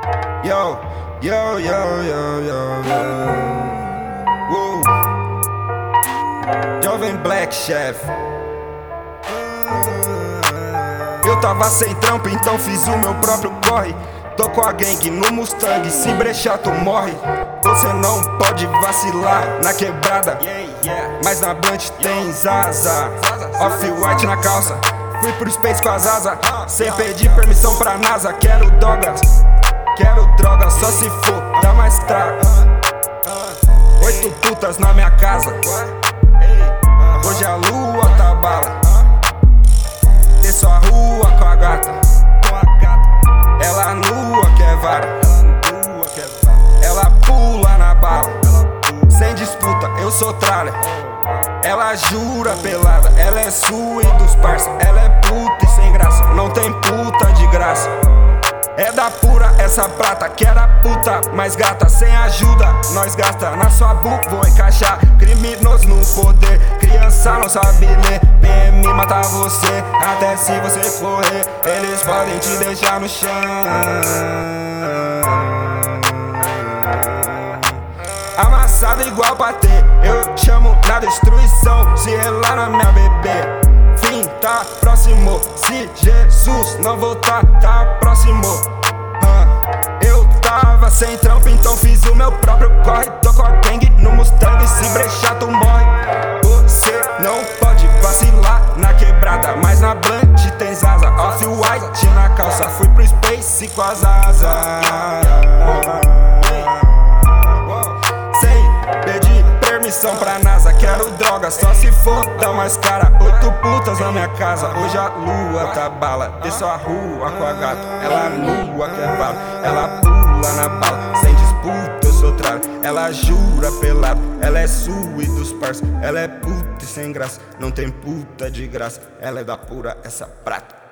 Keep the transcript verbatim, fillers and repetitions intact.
Yo, yo, yo, yo, yo, yo. Woo. Jovem Black Chef. Eu tava sem trampo, então fiz o meu próprio corre. Tô com a gangue no Mustang, se brechar tu morre. Você não pode vacilar na quebrada, mas na blunt tem Zaza. Off-white na calça, fui pro space com as asas, sem pedir permissão pra NASA. Quero drogas, quero drogas, só se for, dá mais trago. Oito putas na minha casa, hoje a lua tá bala. Desço a rua com a gata, ela nua quer vara, ela pula na bala, sem disputa, eu sou tralha. Ela jura pelada, ela é sua e dos parça. Ela é puta e sem graça, não tem puta de graça. É da pura essa prata, que era puta mais gata. Sem ajuda, nós gasta, na sua boca vou encaixar. Criminosos no poder, criança não sabe ler. P M mata você, até se você correr. Eles podem te deixar no chão. Amassado igual patê, eu chamo na destruição. Se relar na minha bebê, fim tá próximo. Se Jesus não voltar, tá próximo. uh, Eu tava sem trampo, então fiz o meu próprio corre. Tô com a gangue no Mustang, se brechar tu morre. Você não pode vacilar na quebrada, mas na blunt tem Zaza. Off-white na calça, fui pro space com as asas. Permissão pra NASA, quero droga, só se for dar mais cara. Oito putas na minha casa, hoje a lua tá bala. Desço a rua com a gata, ela nua quer bala. Ela pula na bala, sem disputa eu sou tralha. Ela jura pelado, ela é sua e dos parça. Ela é puta e sem graça, não tem puta de graça. Ela é da pura essa prata.